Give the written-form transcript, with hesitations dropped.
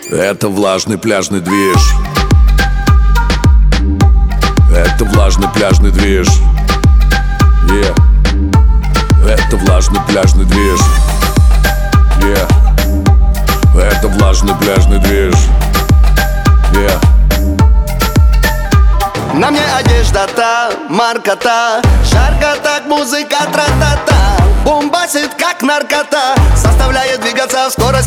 Это влажный пляжный движ. Это влажный пляжный движ. Это влажный пляжный движ. Это влажный пляжный движ. На мне одежда-то, марка-то, жарко так, музыка тра-та-та. Бомбасит как наркота, заставляет двигаться в скорости.